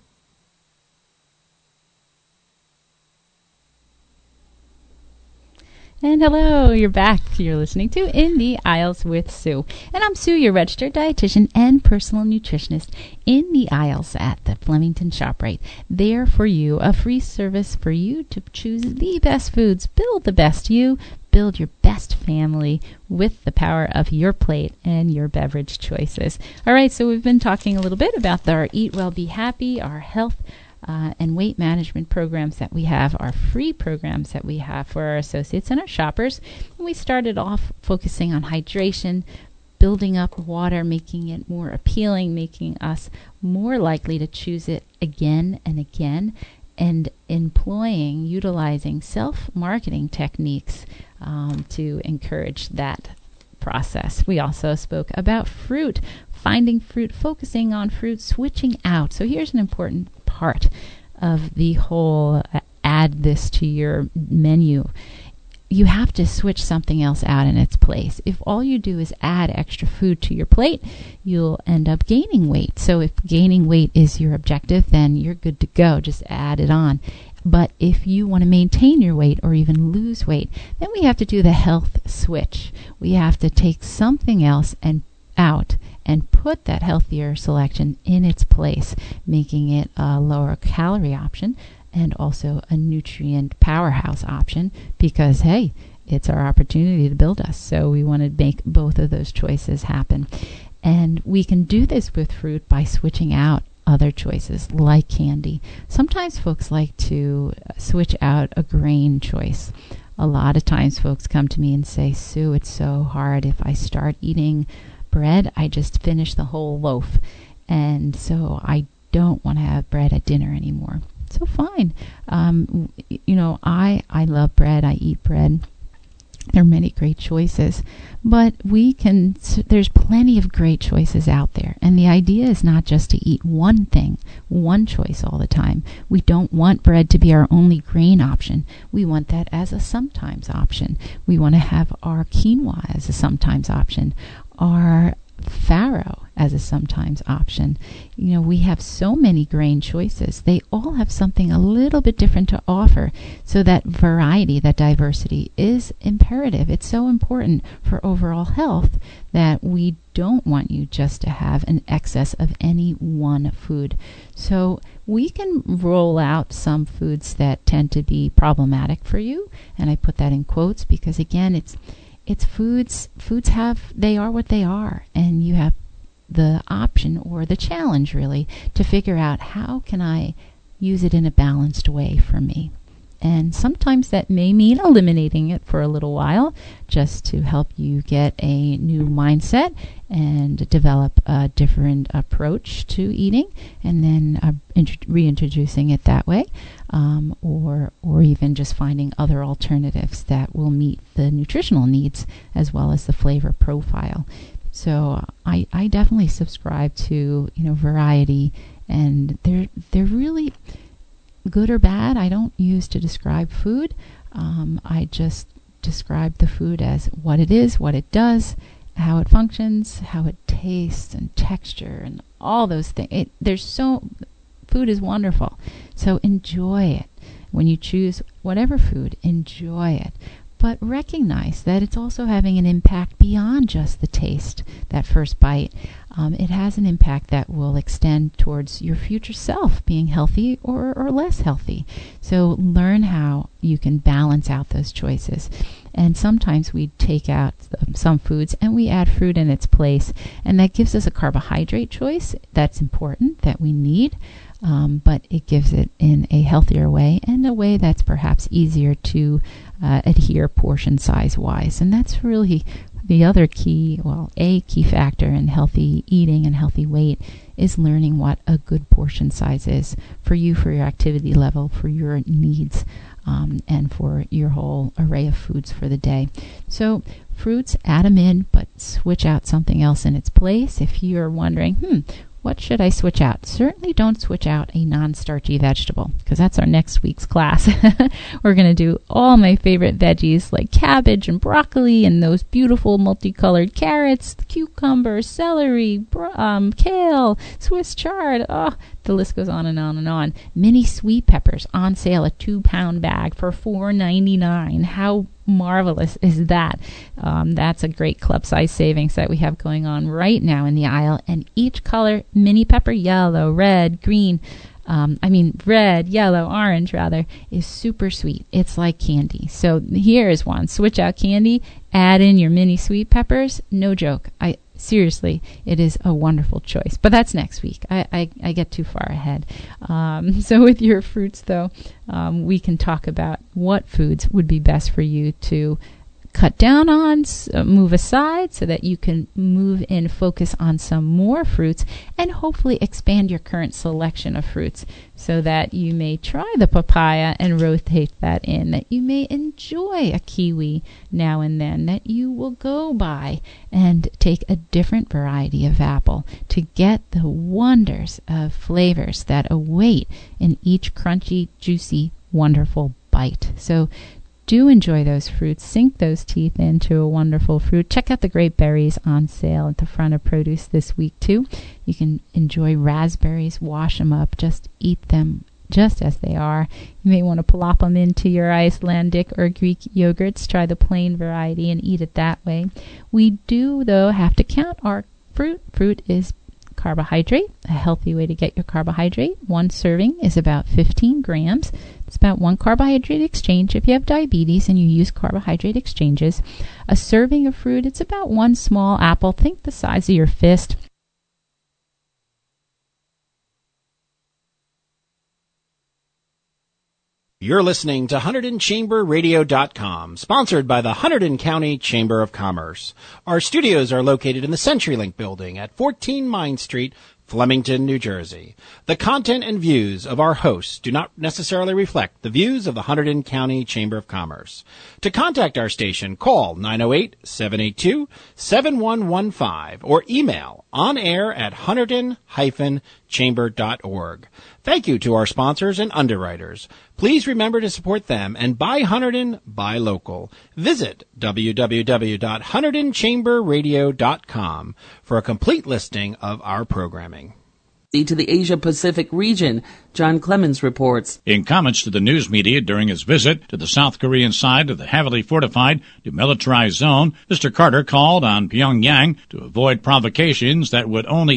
And hello, you're back. You're listening to In the Aisles with Sue. And I'm Sue, your registered dietitian and personal nutritionist in the aisles at the Flemington ShopRite. There for you, a free service for you to choose the best foods, build the best you, build your best family with the power of your plate and your beverage choices. All right, so we've been talking a little bit about our Eat Well, Be Happy, our health Uh, and weight management programs that we have, our free programs that we have for our associates and our shoppers. And we started off focusing on hydration, building up water, making it more appealing, making us more likely to choose it again and again, and employing, utilizing self-marketing techniques um, to encourage that process. We also spoke about fruit, finding fruit, focusing on fruit, switching out. So here's an important part of the whole uh, add this to your menu. You have to switch something else out in its place. If all you do is add extra food to your plate, you'll end up gaining weight. So if gaining weight is your objective, then you're good to go. Just add it on. But if you want to maintain your weight or even lose weight, then we have to do the health switch. We have to take something else and out and put that healthier selection in its place, making it a lower calorie option and also a nutrient powerhouse option because, hey, it's our opportunity to build us. So we want to make both of those choices happen. And we can do this with fruit by switching out other choices like candy. Sometimes folks like to switch out a grain choice. A lot of times folks come to me and say, Sue, it's so hard. If I start eating bread, I just finish the whole loaf. And so I don't want to have bread at dinner anymore. So fine. Um, you know, I, I love bread. I eat bread. There are many great choices, but we can, there's plenty of great choices out there. And the idea is not just to eat one thing, one choice all the time. We don't want bread to be our only grain option. We want that as a sometimes option. We want to have our quinoa as a sometimes option, our farro as a sometimes option. You know, we have so many grain choices. They all have something a little bit different to offer. So that variety, that diversity is imperative. It's so important for overall health that we don't want you just to have an excess of any one food. So we can roll out some foods that tend to be problematic for you. And I put that in quotes because, again, it's It's foods, foods have, they are what they are, and you have the option or the challenge really to figure out how can I use it in a balanced way for me. And sometimes that may mean eliminating it for a little while just to help you get a new mindset and develop a different approach to eating, and then uh, int- reintroducing it that way, um, or or even just finding other alternatives that will meet the nutritional needs as well as the flavor profile. So I, I definitely subscribe to, you know, variety, and they're they're really good or bad. I don't use to describe food. Um, I just describe the food as what it is, what it does, how it functions, how it tastes and texture and all those things. It, there's so, food is wonderful. So enjoy it. When you choose whatever food, enjoy it. But recognize that it's also having an impact beyond just the taste, that first bite. Um, it has an impact that will extend towards your future self being healthy or, or less healthy. So learn how you can balance out those choices. And sometimes we take out some foods and we add fruit in its place. And that gives us a carbohydrate choice that's important, that we need. Um, but it gives it in a healthier way and a way that's perhaps easier to uh, adhere portion size wise. And that's really the other key, well, a key factor in healthy eating and healthy weight is learning what a good portion size is for you, for your activity level, for your needs, um, and for your whole array of foods for the day. So fruits, add them in, but switch out something else in its place. If you're wondering, hmm, what should I switch out? Certainly don't switch out a non-starchy vegetable, because that's our next week's class. We're going to do all my favorite veggies like cabbage and broccoli and those beautiful multicolored carrots, cucumber, celery, bro- um, kale, Swiss chard. Oh, the list goes on and on and on. Mini sweet peppers on sale, a two-pound bag for four ninety-nine. How marvelous is that? Um, that's a great club size savings that we have going on right now in the aisle. And each color, mini pepper, yellow, red, green, um, I mean red, yellow, orange rather, is super sweet. It's like candy. So here is one. Switch out candy, add in your mini sweet peppers. No joke. I Seriously, it is a wonderful choice. But that's next week. I, I, I get too far ahead. Um, so with your fruits, though, um, we can talk about what foods would be best for you to cut down on, uh, move aside, so that you can move in, focus on some more fruits, and hopefully expand your current selection of fruits so that you may try the papaya and rotate that in, that you may enjoy a kiwi now and then, that you will go by and take a different variety of apple to get the wonders of flavors that await in each crunchy, juicy, wonderful bite. So do enjoy those fruits. Sink those teeth into a wonderful fruit. Check out the great berries on sale at the front of produce this week, too. You can enjoy raspberries, wash them up, just eat them just as they are. You may want to plop them into your Icelandic or Greek yogurts. Try the plain variety and eat it that way. We do, though, have to count our fruit. Fruit is carbohydrate, a healthy way to get your carbohydrate. One serving is about fifteen grams. It's about one carbohydrate exchange. If you have diabetes and you use carbohydrate exchanges, a serving of fruit, it's about one small apple. Think the size of your fist. You're listening to Hunterdon Chamber Radio dot com, sponsored by the Hunterdon County Chamber of Commerce. Our studios are located in the CenturyLink building at fourteen Mine Street, Flemington, New Jersey. The content and views of our hosts do not necessarily reflect the views of the Hunterdon County Chamber of Commerce. To contact our station, call nine oh eight, seven eight two, seven one one five or email on air at hunterdon dash chamber dot org. Thank you to our sponsors and underwriters. Please remember to support them and buy Hunterdon, buy local. Visit w w w dot hunterdon chamber radio dot com for a complete listing of our programming. To the Asia Pacific region, John Clemens reports. In comments to the news media during his visit to the South Korean side of the heavily fortified demilitarized zone, Mister Carter called on Pyongyang to avoid provocations that would only